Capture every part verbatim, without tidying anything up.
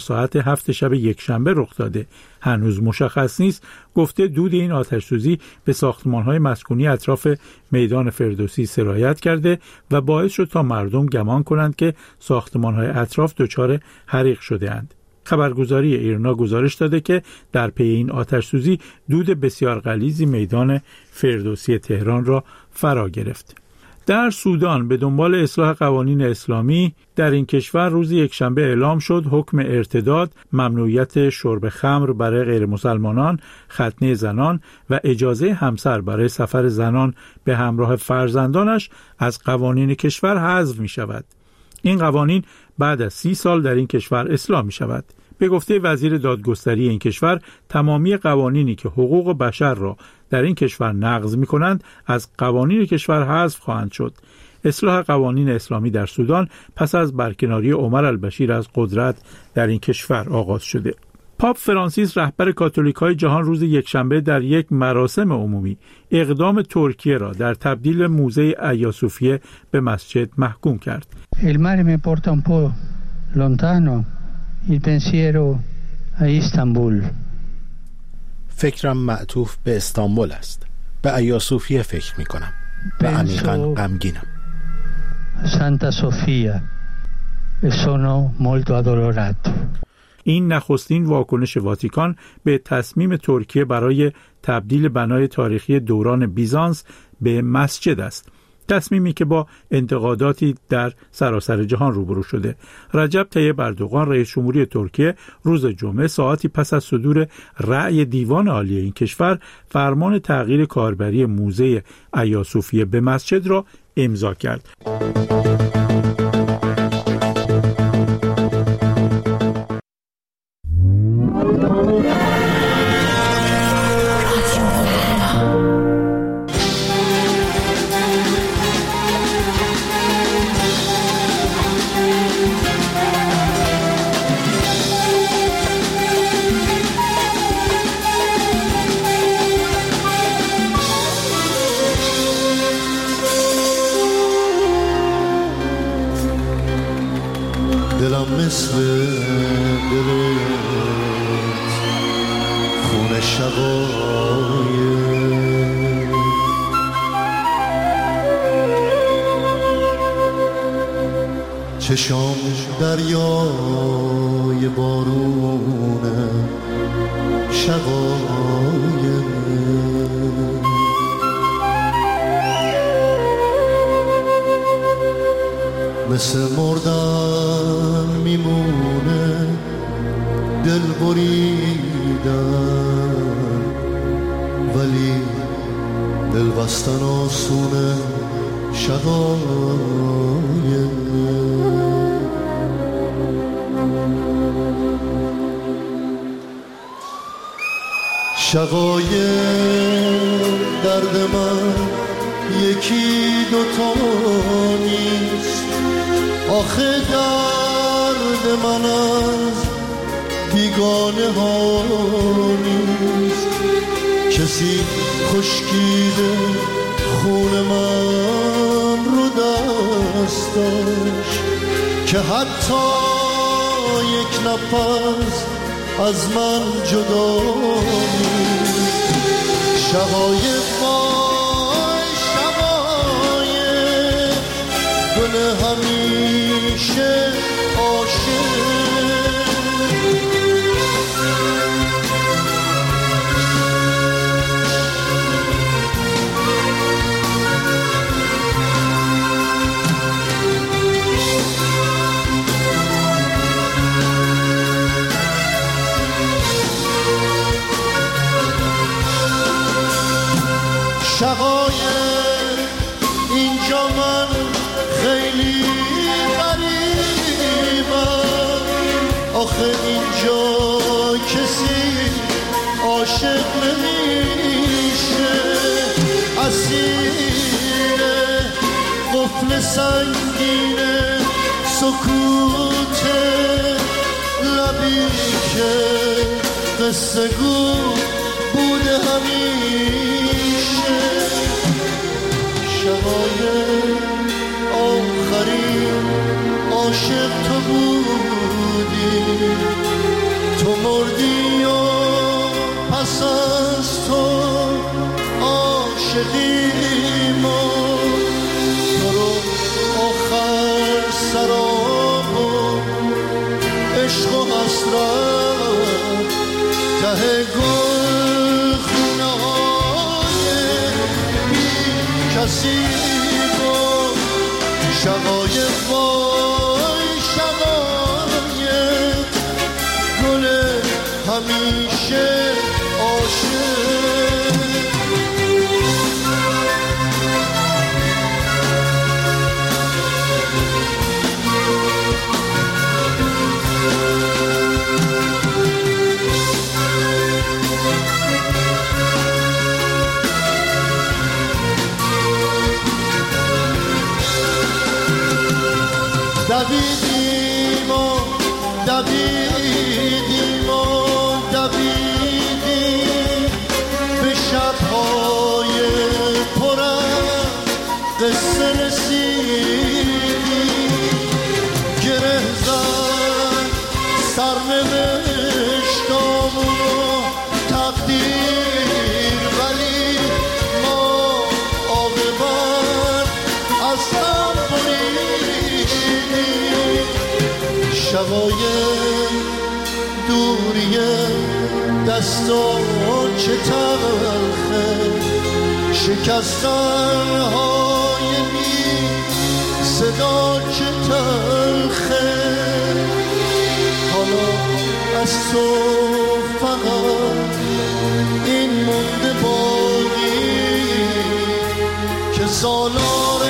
ساعت هفت شب یک شنبه رخ داده. هنوز مشخص نیست. گفته دود این آتش‌سوزی به ساختمان‌های مسکونی اطراف میدان فردوسی سرایت کرده و باعث شد تا مردم گمان کنند که ساختمان‌های اطراف دچار حریق شده‌اند. خبرگزاری ایرنا گزارش داده که در پی این آتش‌سوزی دود بسیار غلیظی میدان فردوسی تهران را فرا گرفت. در سودان به دنبال اصلاح قوانین اسلامی در این کشور روز یکشنبه اعلام شد حکم ارتداد، ممنوعیت شرب خمر برای غیر مسلمانان، ختنه زنان و اجازه همسر برای سفر زنان به همراه فرزندانش از قوانین کشور حذف می شود. این قوانین بعد از سی سال در این کشور اصلاح می شود. به گفته وزیر دادگستری این کشور، تمامی قوانینی که حقوق بشر را در این کشور نقض می کنند از قوانین کشور حذف خواهند شد. اصلاح قوانین اسلامی در سودان پس از برکناری عمر البشیر از قدرت در این کشور آغاز شده. پاپ فرانسیس رهبر کاتولیک‌های جهان روز یکشنبه در یک مراسم عمومی اقدام ترکیه را در تبدیل موزه ایا صوفیه به مسجد محکوم کرد. Il mare mi porta un po' lontano il pensiero a Istanbul. فکرم معطوف به استانبول است. به ایا صوفیه فکر می کنم و عمیقاً غمگینم. سانتا صوفیا e sono molto addolorato. این نخستین واکنش واتیکان به تصمیم ترکیه برای تبدیل بنای تاریخی دوران بیزانس به مسجد است. تصمیمی که با انتقاداتی در سراسر جهان روبرو شده. رجب طیب اردوغان رئیس جمهوری ترکیه روز جمعه ساعتی پس از صدور رأی دیوان عالی این کشور فرمان تغییر کاربری موزه ایا صوفیه به مسجد را امضا کرد. دلم مثل دلت خون شقایق چشام دریای بارونه شقایق مثل مردن میمونه دل بریدن ولی دل بستن آسونه شقایق شقایق درد من یکی دوتا نیست آخه درد من از بیگانه ها نیست کسی خشکیده خون من رو دستش که حتی یک نفس از من جدا نیست شقایق وای شقایق گل همیشه عاشق شقایق اینجا من خیلی غریبم آخه اینجا کسی عاشق نمیشه اسیر قفل سنگین سکوت لبی که قصه گو بوده همیشه شقایق آخرین عاشق تو بودی حسرت ته گل خونه‌های بی کسی بود شقایق وای شقایق گل همیشه عاشق دویدیم و دویدیم و دویدیم به شب‌های پر از قصه رسیدیم گره زد سرنوشتامون و تقدیر ولی ما عاقبت از هم بریدیم شقایق دوریه دستان چه تلخه شکستن‌های بی صدا چه تلخه حالا از تو فقط این مونده باقی که سالار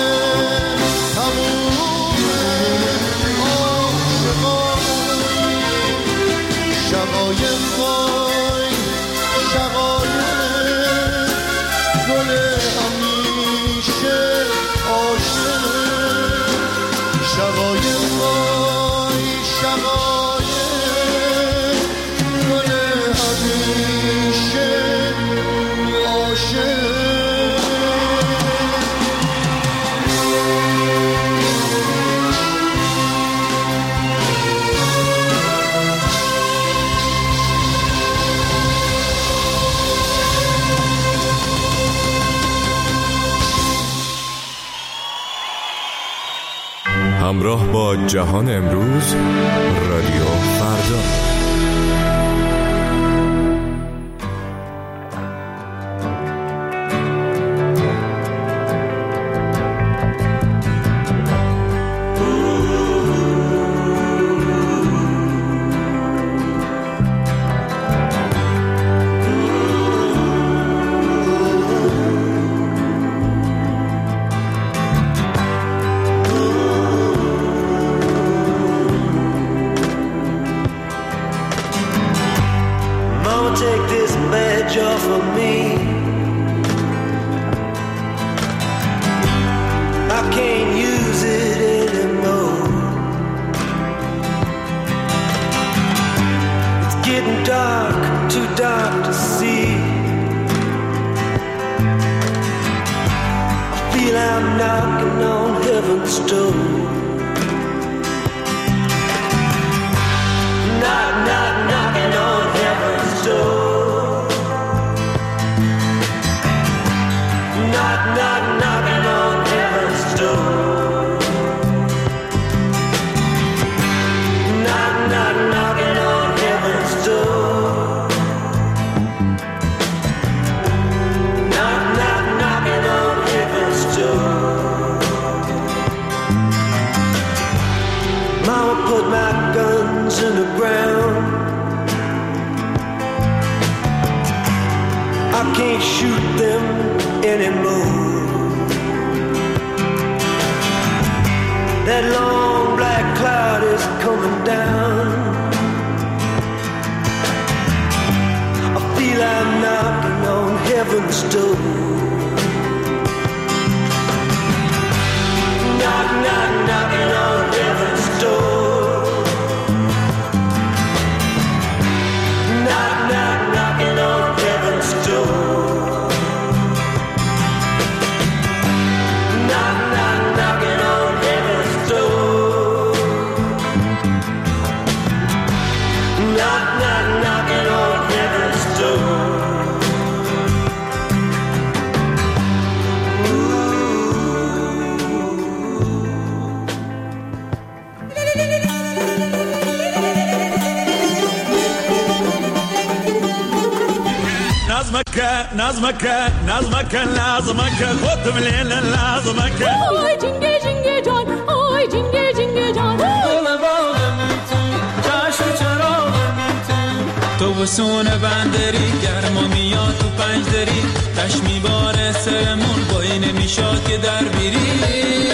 شقایق وای شقایق گل همیشه عاشق شقایق وای شقایق گل همیشه عاشق همراه با جهان امروز رادیو فردا. نظمك نظمك نظمك لازمك خودم لیل لازمك آی جنگه جنگه جان آی جنگه جنگه جان گل باغم تو چشم چراغم تو تو بسون بندری گرما میاد تو پنجدری تش میباره سرمون بایی نمیشاد که در بیری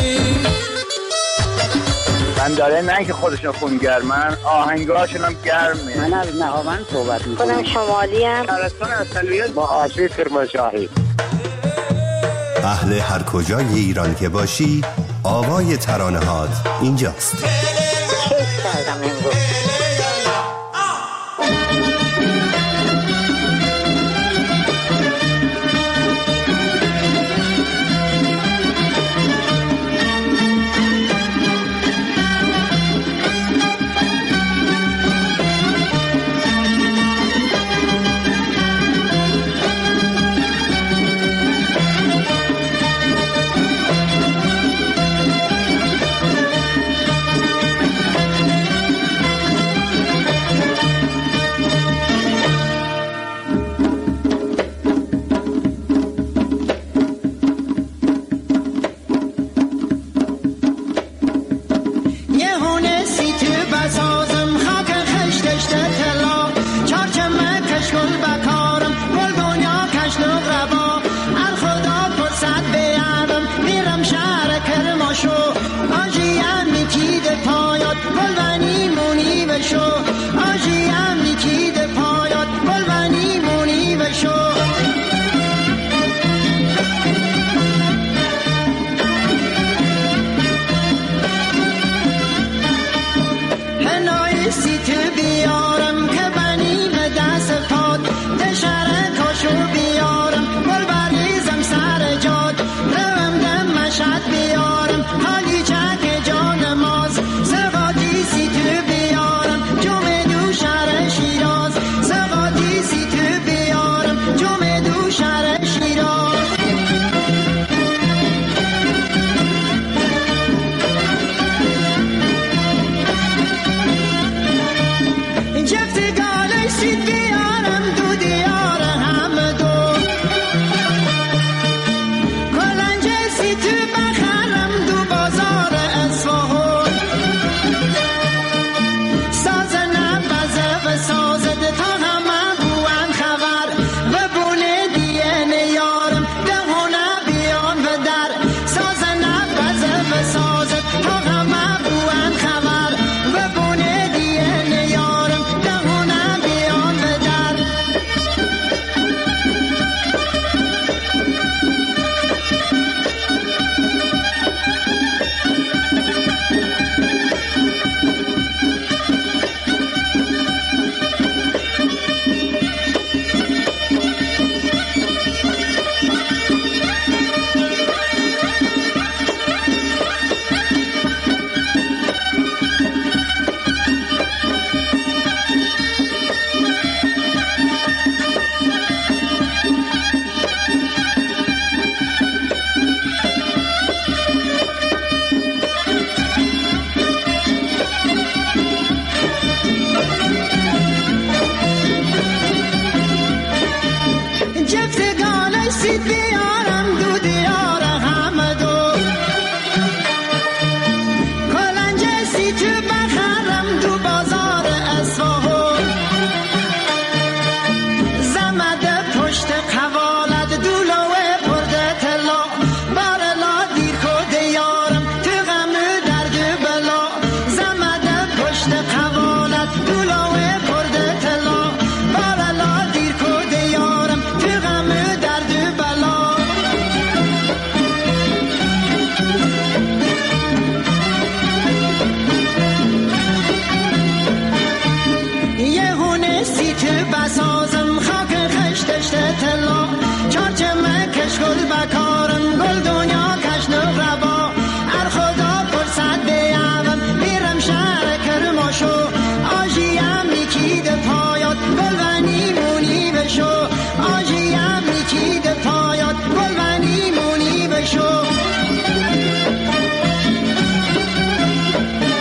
من داره نه که خودشون خون گرمن آهنگاشون هم گرمه. من از نهاوند صحبت میکنم. خودم شمالی هم شهرستان اصلیت با آشوی کرمانشاهی. اهل هر کجای ایران که باشی آوای ترانه هات اینجاست. کیف کردم امروز.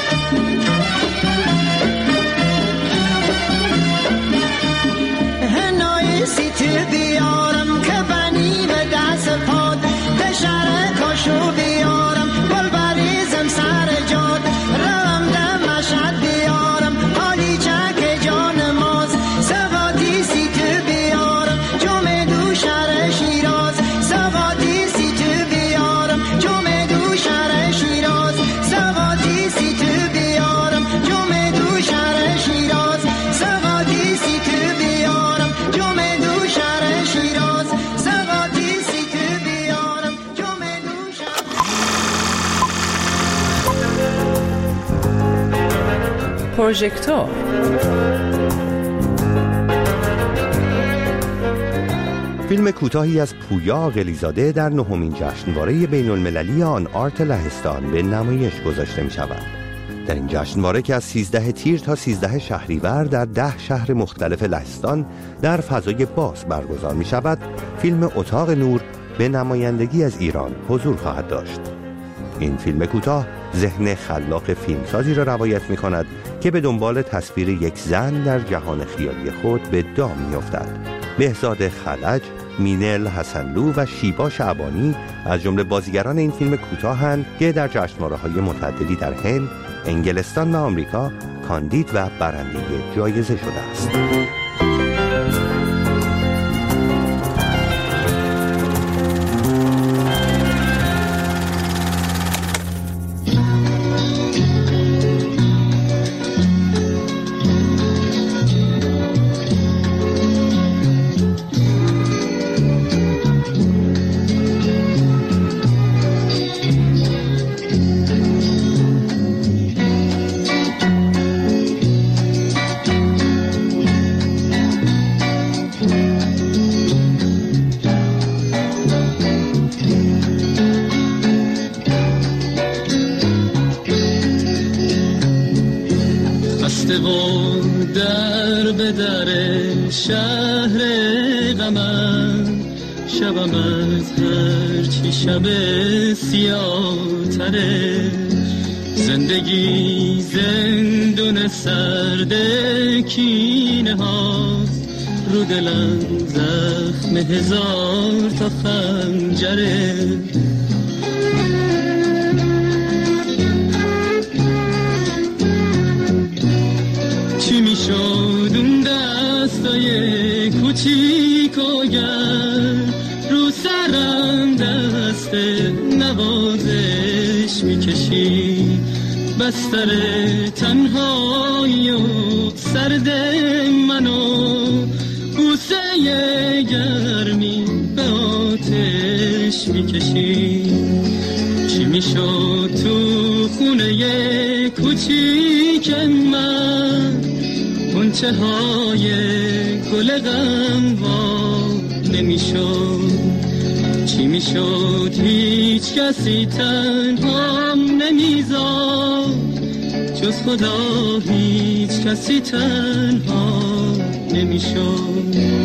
هن پروژکتور. فیلم کوتاهی از پویا قلیزاده در نهمین جشنواره بین المللی آن آرت لهستان به نمایش گذاشته می شود. در این جشنواره که از سیزده تیر تا سیزده شهریور در ده شهر مختلف لهستان در فضای باز برگزار می شود، فیلم اتاق نور به نمایندگی از ایران حضور خواهد داشت. این فیلم کوتاه ذهن خلاق فیلمسازی را روایت می کند که به دنبال تصویر یک زن در جهان خیالی خود به دام می افتد. بهزاد خلج، مینل حسنلو و شیبا شعبانی از جمله بازیگران این فیلم کوتاهند که در جشنواره‌های متعددی در هند، انگلستان و آمریکا کاندید و برنده جایزه شده است. در به در شهر غمم، شبم از هر چی شب سیاه تره، زندگی زندون سرد کینه هاست، رو دلم زخم هزار تا خنجره. چی می شد اون دستای کوچیک و گرم، رو سرم دست نوازش می کشی، بستر تنهایی و سرد منو بوسه گرمی به آتش می کشی. چی می شد تو خونه کوچیک من، غنچه های گل غم وا نمی شد. چی می شد هیچ کسی تنهام نمیذاد، جز خدا هیچ کسی تنها نمی شد.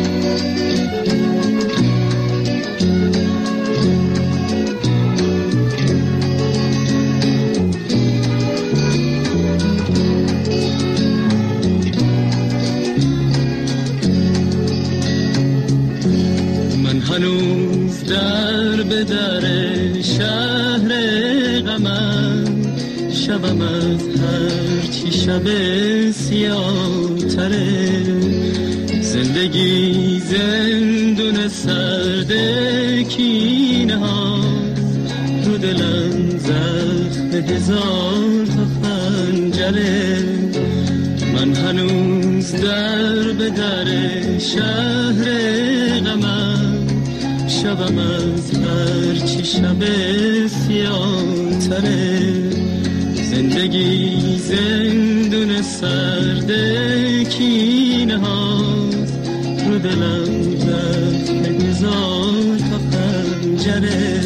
هنوز در به در شهر غمم، شبم از هر چی شب سیاه تره، زندگی زندون سرد کینه ها، رو دلم زخم هزار تا خنجره. من هنوز در به در شهر غمم، شبم از هر چی شب سیاه تره، زندگی زندون سرد کینه هاست، رو دلم زخم هزار تا خنجره.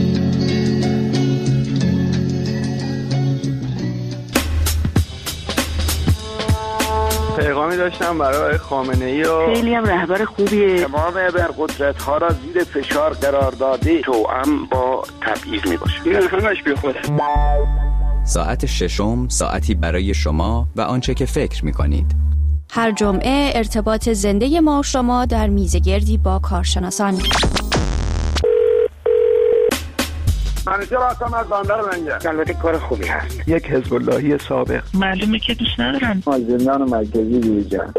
پیغامی داشتم برای خامنه‌ای و خیلی هم رهبر خوبیه. تمام ابرقدرت‌ها را زیر فشار قرار داده، توأم با تبعیض میباشه. این همش بیخوده. ساعت ششم، ساعتی برای شما و آنچه که فکر می‌کنید. هر جمعه ارتباط زنده ما شما در میزگردی با کارشناسان. منیجر آسام از بندر منگه. البته کار خوبی هست. یک حزب اللهی سابق. معلومه که دوست ندارن. ما زندان مرکزی دیجا.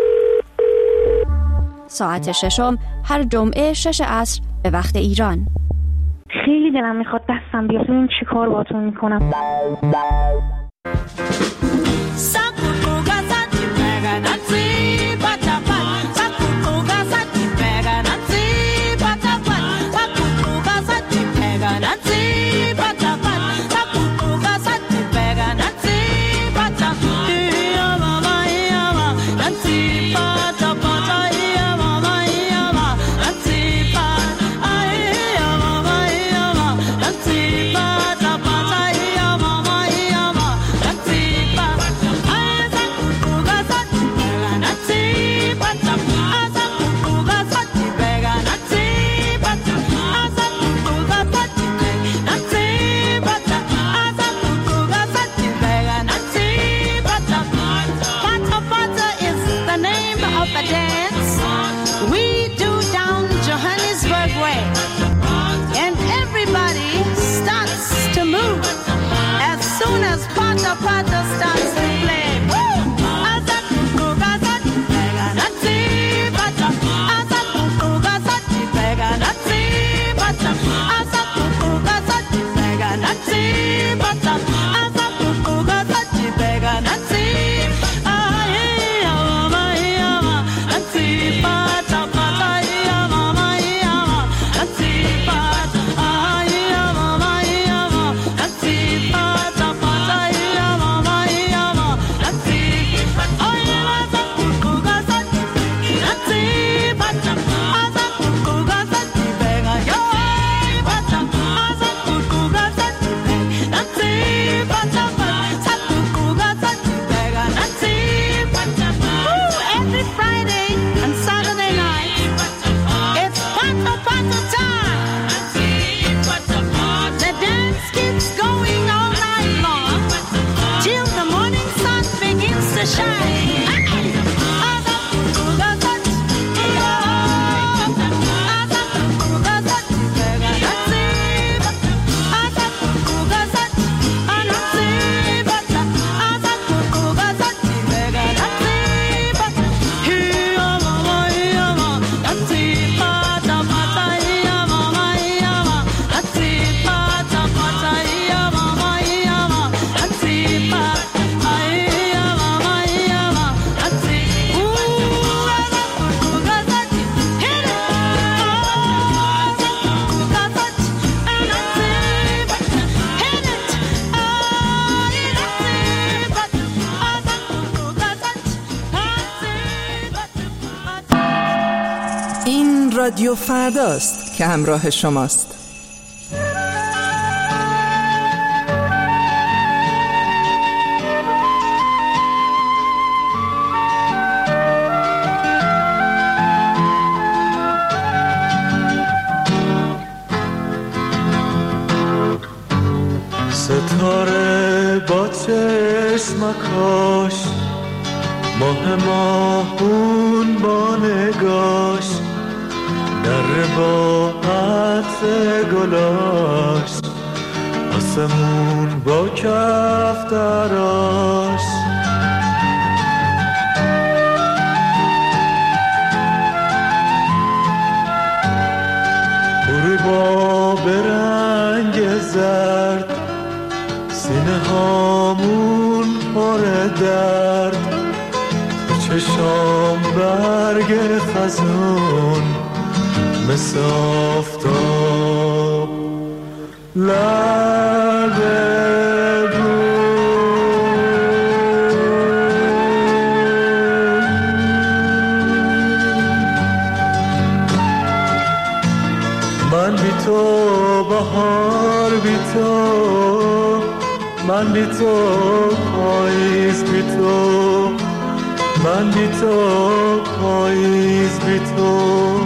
ساعت ششم هر جمعه شش عصر به وقت ایران. خیلی دلم میخواد دستم بیاد ببینم چی کار باهاتون میکنم. of a dance we do down Johannesburg way, and everybody starts to move as soon as Pata Pata starts to play. رادیو فرداست که همراه شماست. ستاره با چشمکاش، ماه ماهون با نگاش، در با عطر گلاش، آسمون با کفتراش. غروبا به رنگ زرد، سینه هامون پر درد، چشام برگ خزون مثل آفتاب لب من بی تو بهار بی تو، من بی تو پاییز بی تو، من بی تو پاییز بی تو.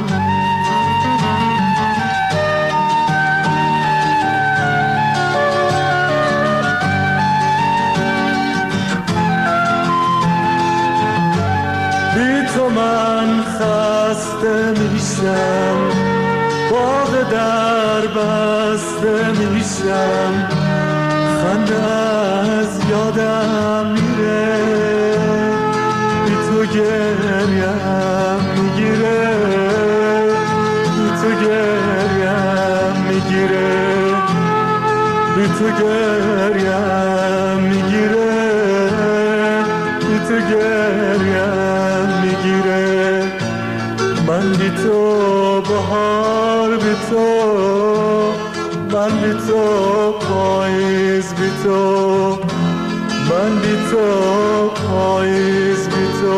بی تو من خسته میشم، باغ در بسته میشم، خنده از یادم میره، بی تو گریم میگیره، بی تو گریم میگیره، بی تو گریم میگیره، بی تو گریم میگیره. من بی تو بهار بی تو، من بی تو پاییز بی تو، من بی تو پاییز بی تو.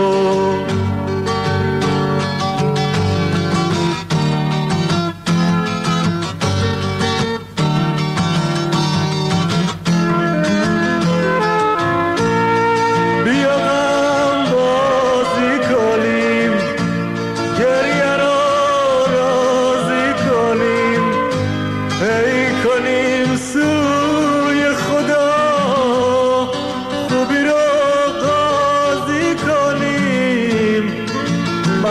بیا هم بازی کنیم، گریه رو راضی کنیم، ای کنیم سوی خدا، خوبی رو قاضی کنیم.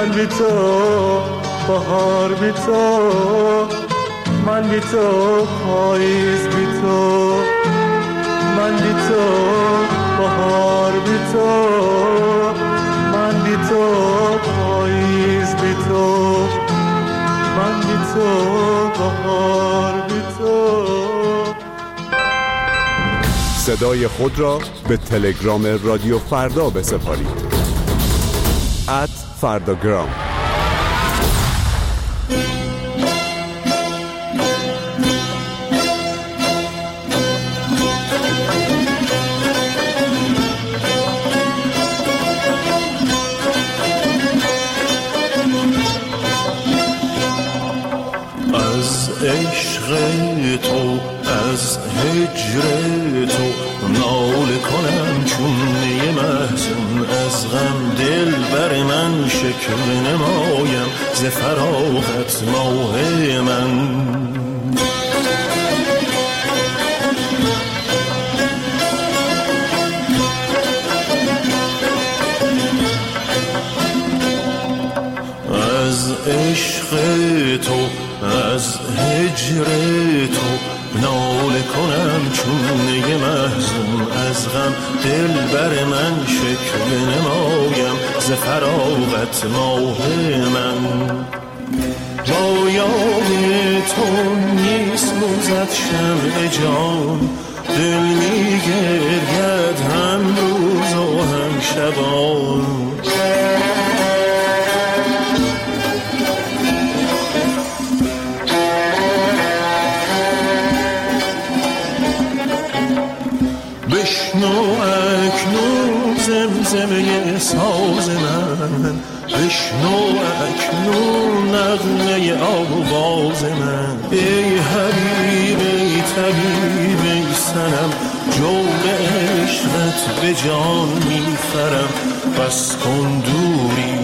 من بی تو بهار بی تو، من بی تو پاییز بی تو، من بی تو بهار بی تو، من بی تو پاییز بی تو، من بی تو بهار بی تو. صدای خود را به تلگرام رادیو فردا بسپارید. ات فرداگرام. از عشق تو، از هجر تو ناله کنم چون نی محزون، از غم دل بر من شکوه نمایم، ز فراغت ماه من. از عشق تو، از هجر تو ناله کنم چون نی محزون، از غم دل بر من شکوه نمایم، ز فراغت ماه من. با یاد تو میسوزد شمع جان، دل میگرید هم روز و هم شبان. بشنو اکنون زمزمه ساز من، بشنو اکنون نغمه آواز من. ای حبیب ای طبیب ای صنم، جور عشقت به جان میخرم، بس کن دوری.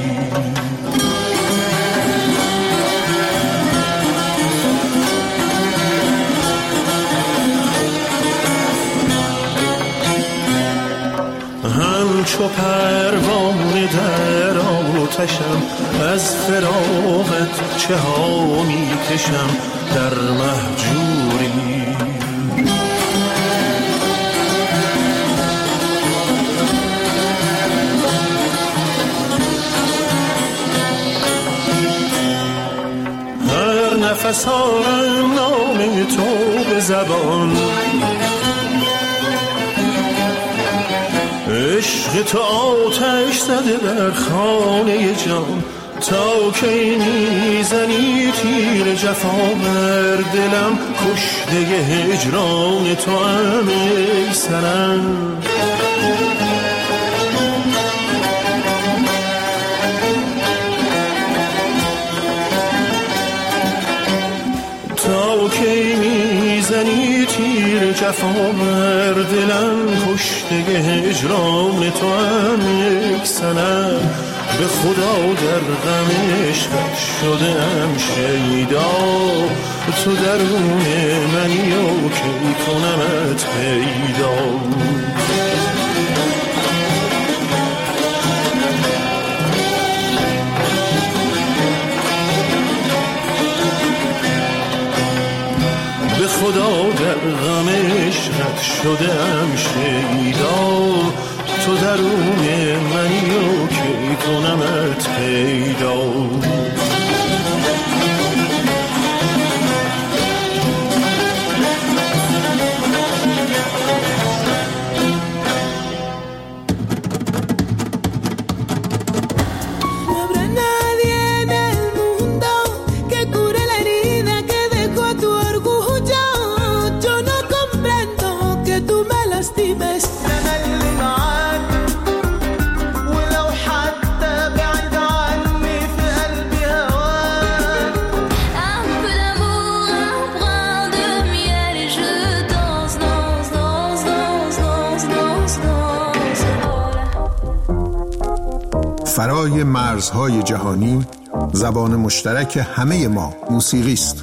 همچو پروانه در آتشم، از فراغت چه ها می کشم در مهجوری. هر نفس آرم نام تو به زبان، عشق تو آتش زده در خانه جان. تا کی میزنی تیر جفا بر دلم، کشته هجران تو هم ای صنم. تا کی میزنی تیر جفا بر دلم، کشته هجران تو هم یک صنم. به خدا در غم عشقت شدم شیدا، تو درون منی و کی کنمت پیدا. به خدا در غم عشقت شدم شیدا، تو درون منی و کی کنمت پیدا. فرای مرزهای جهانی، زبان مشترک همه ما موسیقی است.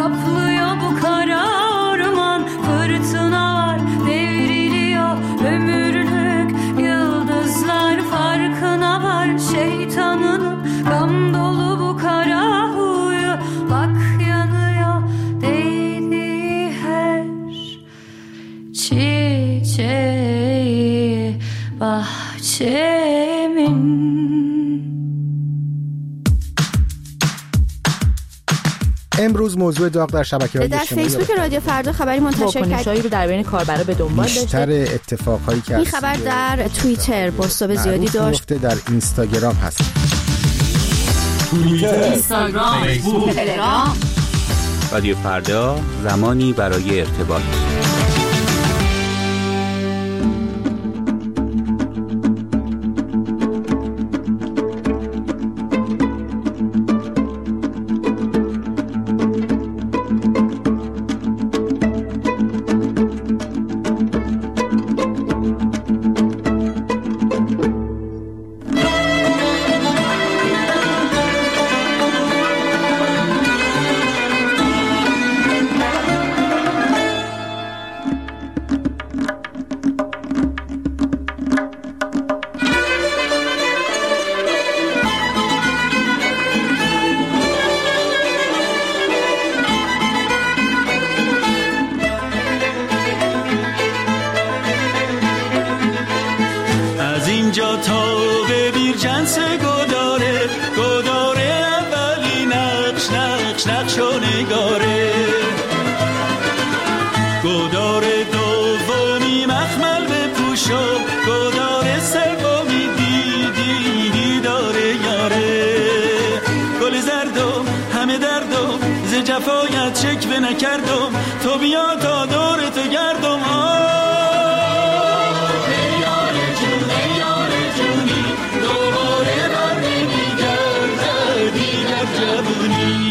kaplıyor bu kara orman. Fırtına var, devriliyor ömürlük yıldızlar farkına var. Şeytanın gam dolu bu kara huyu, bak yanıyor değdiği her çiçeği bahçemin. امروز موضوع داغ در شبکه‌های در فیسبوک رادیو فردا خبری منتشر کرد. واکنش‌هایی رو در بین کاربرا به دنبال داشته. بیشتر اتفاقایی که این خبر در توییتر بازتاب زیادی داشت. در اینستاگرام هست. توییتر، اینستاگرام، فیسبوک، تلگرام. رادیو فردا، زمانی برای ارتباط. جفایت شکوه نکردم، تو بیا تا دور تو گردم. ای یار جون ای یار جونی، دوباره بر نمیگرده دیگر جوونی.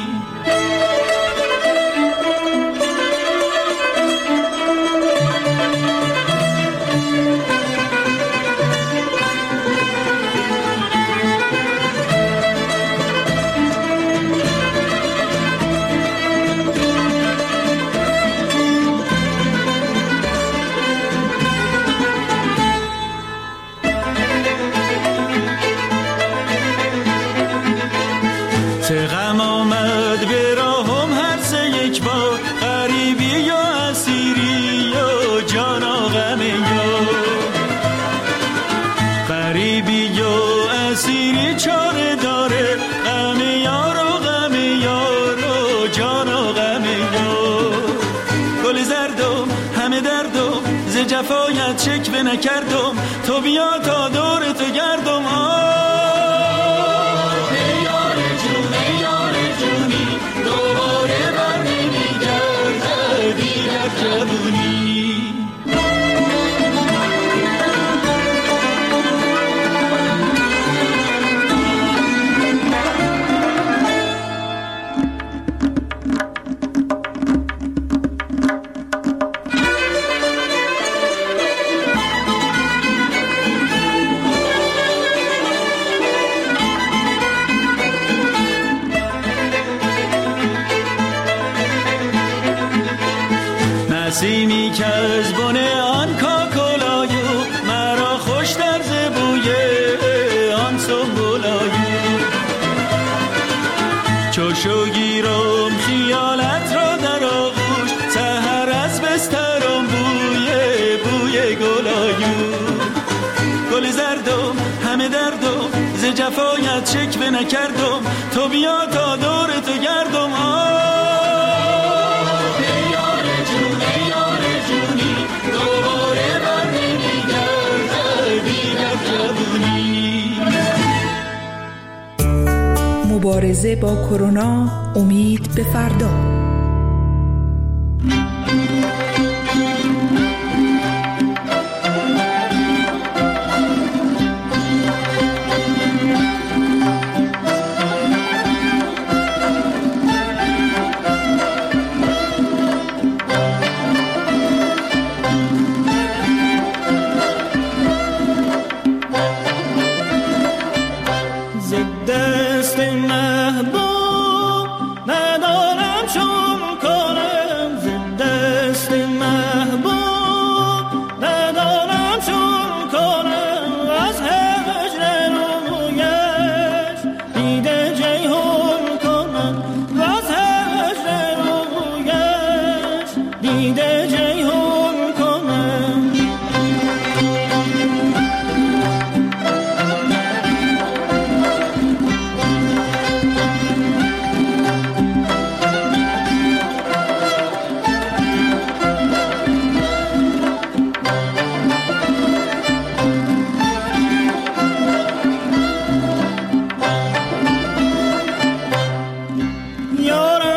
جفایت شکوه نکردم، تو بیا تا دور تو گردم. ای یار جون ای یار جونی، دوباره بر نمیگرده دیگر جوونی. نسیمی که از بن آن کاکلایو، مرا خوش در زبوی آن سنبولایو. چوشو گیرم خیالت را در آغوش، سحر از بسترم بوی بوی گلایو. گل زردم همه دردم، ز جفایت شکوه نکردم، تو بیا تا دور تو گردم. مبارزه با کرونا، امید به فردا. دست محبوب ندارم چون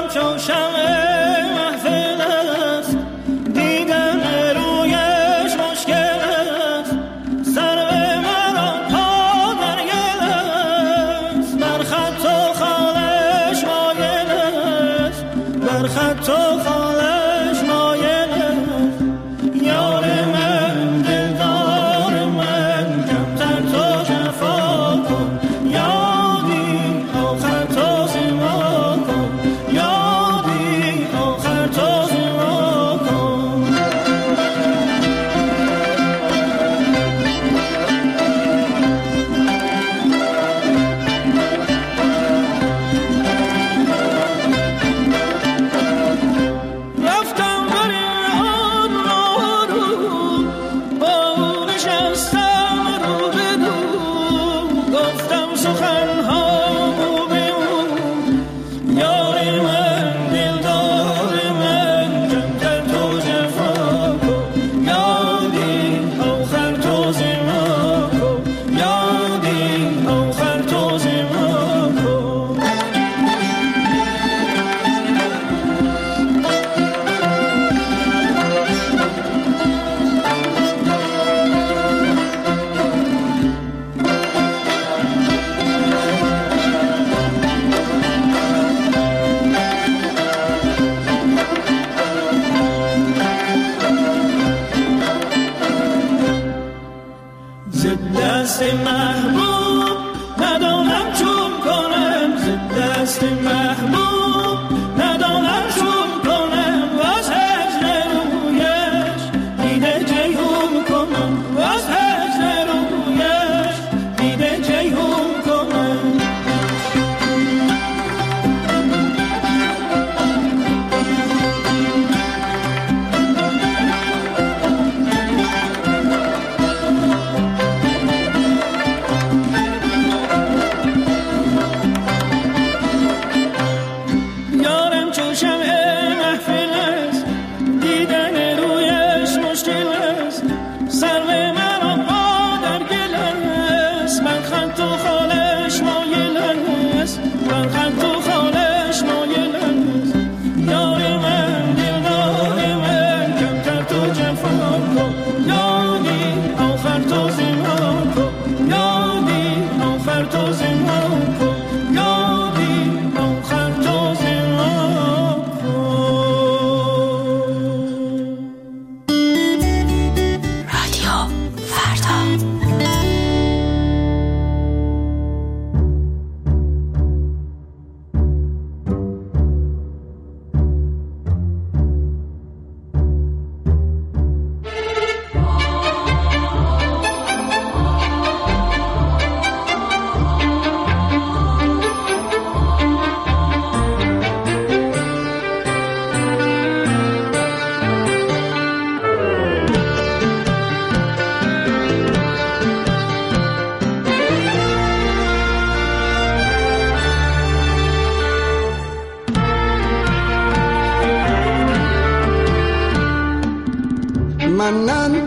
منن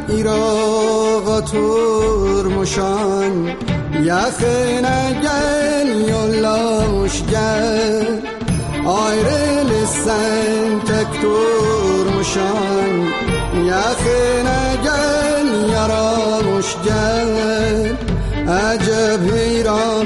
ایراغا turmuşan Yakına gel yollamış gel Ayrılırsan tek durmuşan Yakına gel yaramış gel Acep heyran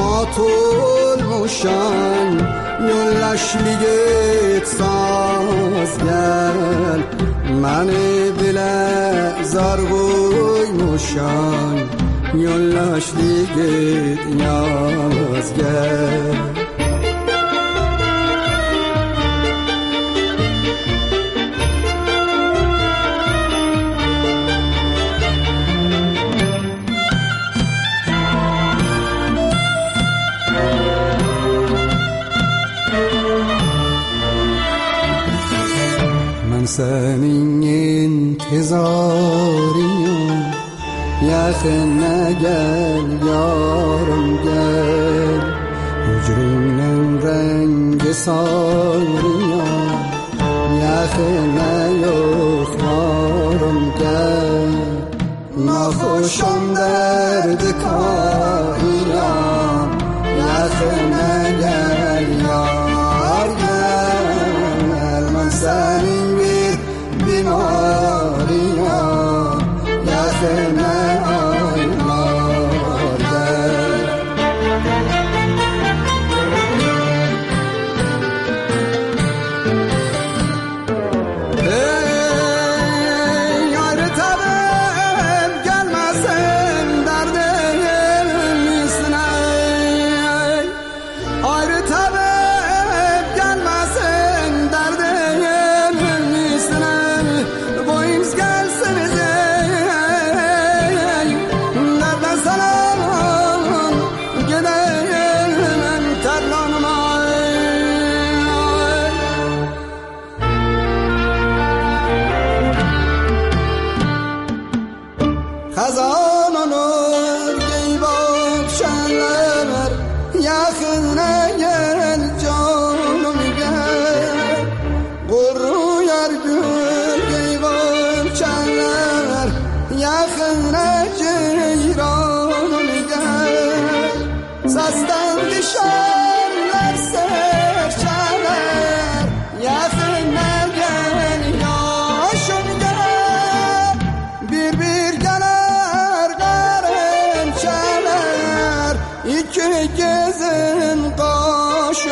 matulmuşan Yollaş ligit saz gel Mani bile zar koymuşan Yollaş ligit yaz gel Senin intizarıyım Yakına gel yarım gel Hücrümün rengi sarıyım Yakına yoklarım gel Nahoşum derdi kaiyam Yakına gel yar gel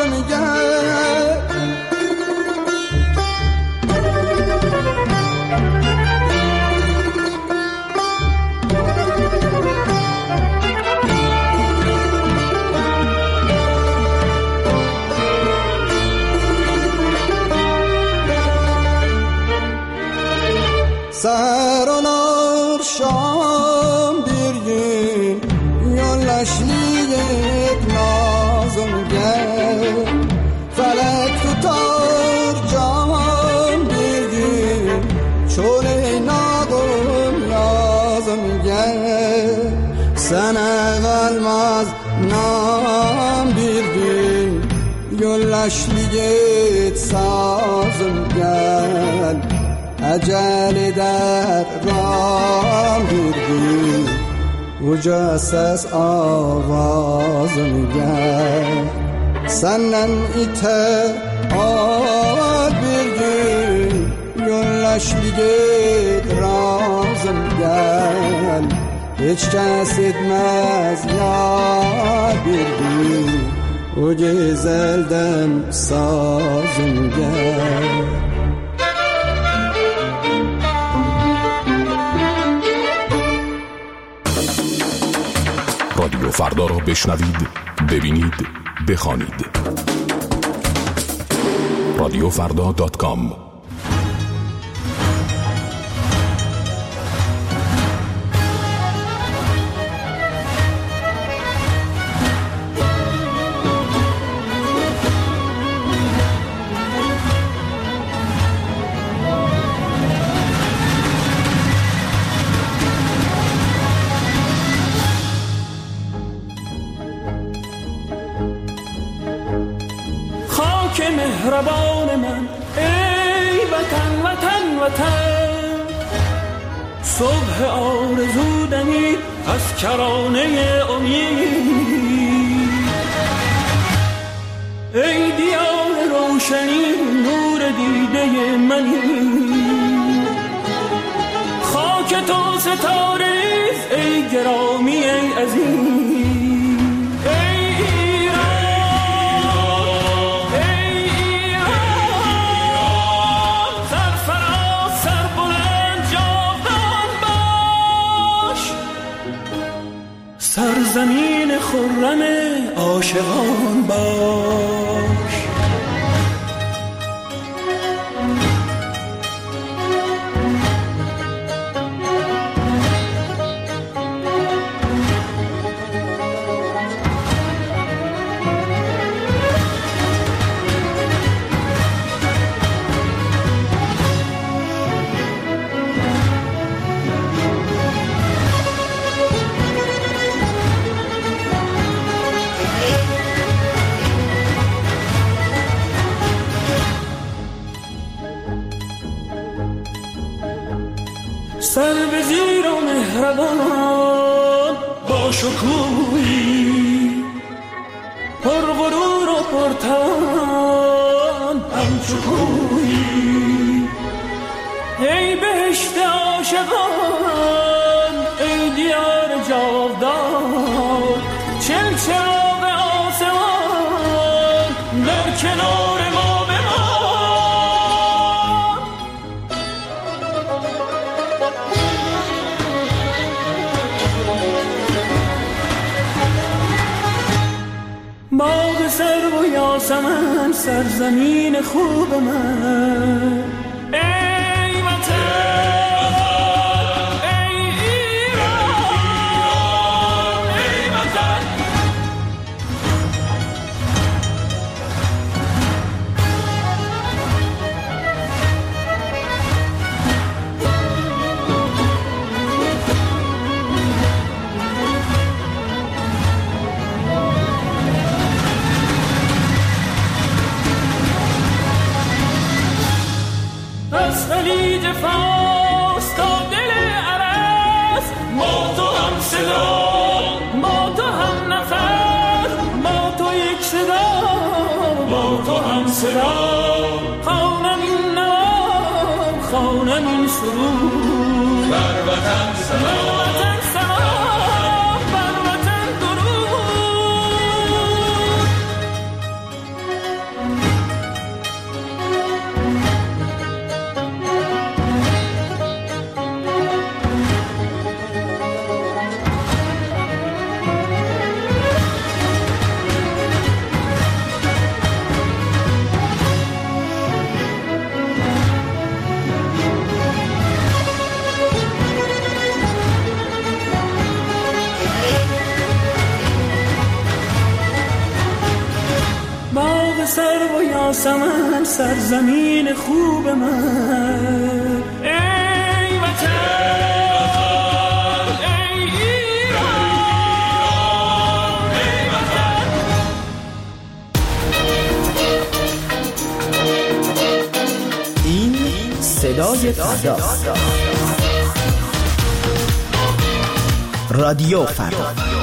سازم گرد Saralar şam bir gün yollaşlıyık nazım gel Felek tutar caman bir gün çöle nadım yazım gel Sana kalmaz nam bir gün yollaşlıyık sazım gel Ecel eder ram bir gün Uca ses avazım gel Senden ite al bir gün Yönleşli git razım gel Hiç kes etmez ya bir gün O güzelden sazım gel رادیو فردا را بشنوید، ببینید، بخوانید. رادیو فردا دات کام مهربان من ای وطن وطن وطن صبح آرزودنی از کرانه امید ای دیار روشنی نور دیده منی خاک تو ستاره ریز ای گرامی ای عزیز سرزمین خرم عاشقان باش سر به زیر و مهربان با شکوهی پر غرور و پرتوان همچو کوهی ای بهشت عاشقان ای دیار جاودان چل چراغ آسمان در کنار ما باغ سرو و یاسمن سرزمین خوب من ای وطن ای ایران ای وطن از خلیج فارس تا دل عرس ما تو هم صدا ما تو هم نفس ما تو یک صدا ما تو هم صدا خوانم این نام خوانم این سرود بر وطن سلام یاسمن سرزمین خوب من. ای وطن ای ایران ای وطن. این صدای فرداست. رادیو فردا.